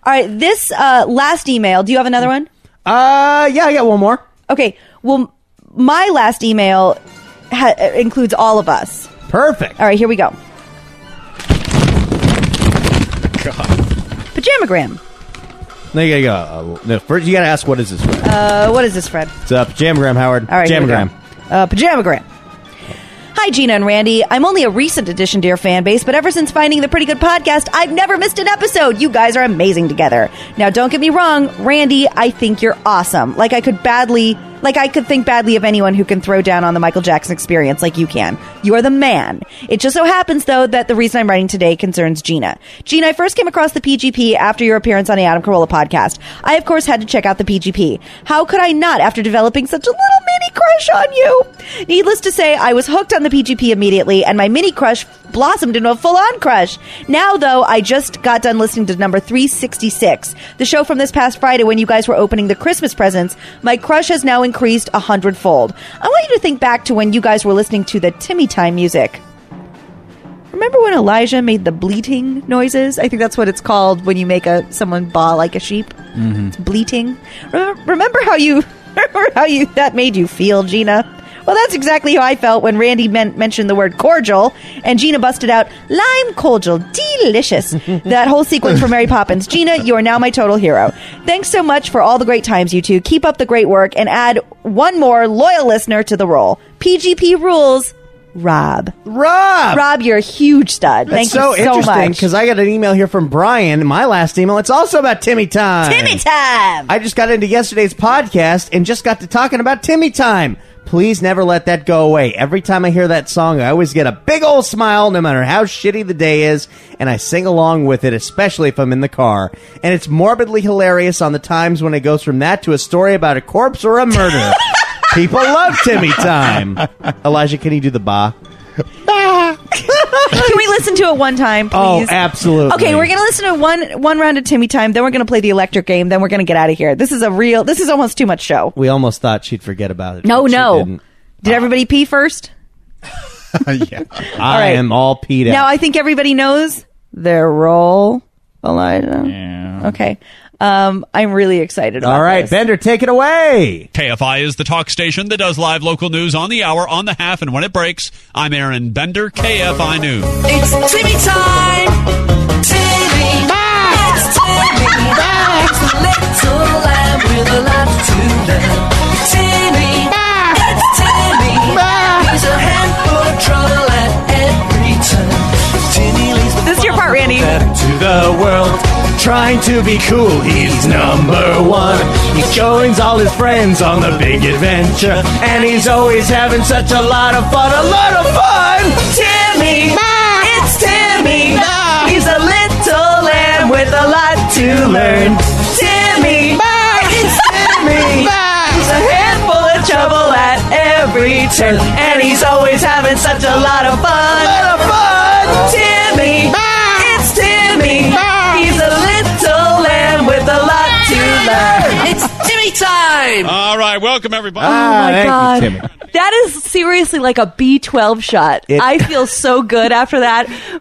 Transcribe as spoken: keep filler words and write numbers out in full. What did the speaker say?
All right, this uh, last email. Do you have another one? Uh, yeah, I got one more. Okay, well, my last email ha- includes all of us. Perfect. All right, here we go. God. Pajamagram. No, you gotta go. Uh, no, first you gotta ask, what is this, Fred? Uh, what is this, Fred? It's uh, Pajamagram, Howard. All right, here we Pajamagram. go. Uh, Pajamagram. Hi, Gina and Randy. I'm only a recent addition to your fan base, but ever since finding the Pretty Good Podcast, I've never missed an episode. You guys are amazing together. Now, don't get me wrong, Randy, I think you're awesome. Like I could badly, like I could think badly of anyone who can throw down on the Michael Jackson Experience like you can. You are the man. It just so happens, though, that the reason I'm writing today concerns Gina. Gina, I first came across the P G P after your appearance on the Adam Carolla podcast. I, of course, had to check out the P G P. How could I not after developing such a little mini crush on you? Needless to say, I was hooked on the P G P immediately, and my mini crush blossomed into a full-on crush. Now, though, I just got done listening to number three sixty-six, the show from this past Friday when you guys were opening the Christmas presents. My crush has now increased a hundredfold. I want you to think back to when you guys were listening to the Timmy Time music. Remember when Elijah made the bleating noises? I think that's what it's called when you make a someone baa like a sheep. Mm-hmm. It's bleating. Remember, remember how you remember how you that made you feel, Gina? Well, that's exactly how I felt when Randy men- mentioned the word cordial, and Gina busted out, lime cordial, delicious. That whole sequence from Mary Poppins. Gina, you are now my total hero. Thanks so much for all the great times, you two. Keep up the great work, and add one more loyal listener to the role. P G P rules, Rob. Rob! Rob, you're a huge stud. That's Thank so you so interesting, much. because I got an email here from Brian, my last email. It's also about Timmy Time. Timmy Time! I just got into yesterday's podcast and just got to talking about Timmy Time. Please never let that go away. Every time I hear that song, I always get a big old smile, no matter how shitty the day is, and I sing along with it, especially if I'm in the car. And it's morbidly hilarious on the times when it goes from that to a story about a corpse or a murder. People love Timmy Time. Elijah, can you do the ba? Can we listen to it one time, please? Oh, absolutely. Okay, we're going to listen to one one round of Timmy Time, then we're going to play the electric game, then we're going to get out of here. This is a real, this is almost too much show. We almost thought she'd forget about it. No, but she no. didn't. Did everybody pee first? Yeah. I right. am all peed out. Now I think everybody knows their role, Elijah. Yeah. Okay. Um, I'm really excited about All right, this. Bender, take it away. K F I is the talk station that does live local news on the hour, on the half, and when it breaks. I'm Aaron Bender, K F I News. It's Timmy time! Timmy! It's Timmy! It's the little lamb with a lot to learn. Timmy! It's Timmy! He's a handful of trouble at every turn. Timmy leads the This is your part, Randy. To the world, trying to be cool, he's number one. He joins all his friends on the big adventure, and he's always having such a lot of fun, a lot of fun. Timmy, it's Timmy. He's a little lamb with a lot to learn. Timmy, it's Timmy. He's a handful of trouble at every turn, and he's always having such a lot of fun. A lot of fun. Timmy, it's Timmy. He's a little lamb with a lot to learn. It's Timmy time! All right, welcome, everybody. Oh my thank you, God. Timmy. That is seriously like a B twelve shot. It- I feel so good after that.